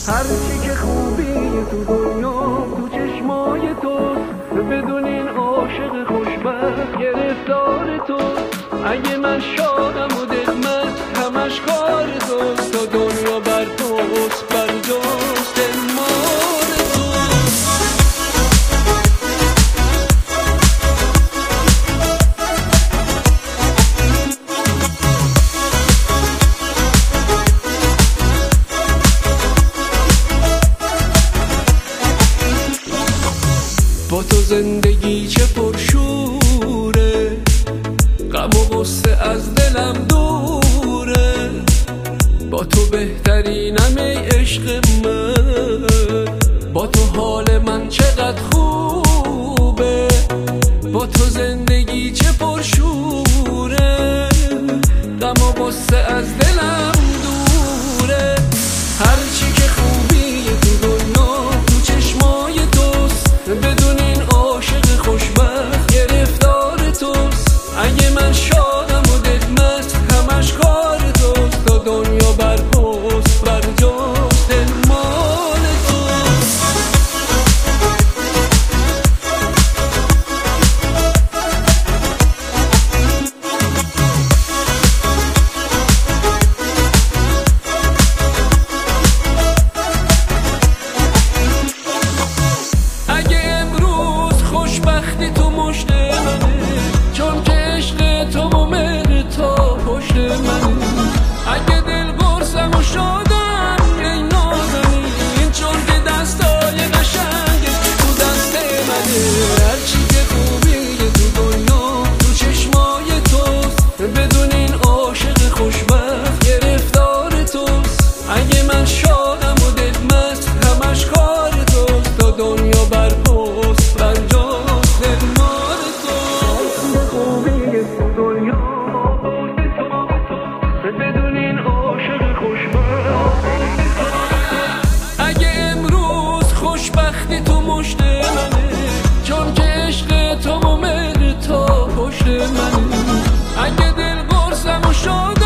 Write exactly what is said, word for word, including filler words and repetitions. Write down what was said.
هرچی که خوبی تو دنیا تو چشمای توست، بدون این عاشق خوشبخت گرفتار توست. اگه من شادم و دلمست همش کار توست، تا دنیا بر توست بر جاست دلمال توست. با تو زندگی چه پرشوره، غم و غصه از دلم دوره. با تو بهترینم ای عشق من، با تو حال من چقدر خوبه. با تو زندگی چه پرشوره، غم و غصه از دلم دوره. هرچی که خوبی تو دنیا تو چشمای توست، بدون این عاشق خوشبخت گرفتار توست. اگه من شادم و دلمست همش کار توست، تا دنیا بر پست بر جاست دلمال توست. اگه امروز خوشبختی تو مشت منه، چون که عشق تو و مهر تا پشت منه. اگه دل قرصم و شادم ای نازنین، چون که دستای قشنگ تو دست منه. هرچی که خوبی تو دنیا تو چشمای توست، بدون این عاشق خوشبخت گرفتار توست. اگه من شادم و دلمست همش کار توست، تا دنیا بر پست بر جاست دلمال توست. خوبی تو دنیا بدون این عاشق خوشبخت. اگه امروز خوشبختی تو مشت منه، چون که عشق تو و مهر تا پشت منه. اگه دل قرصم و شاد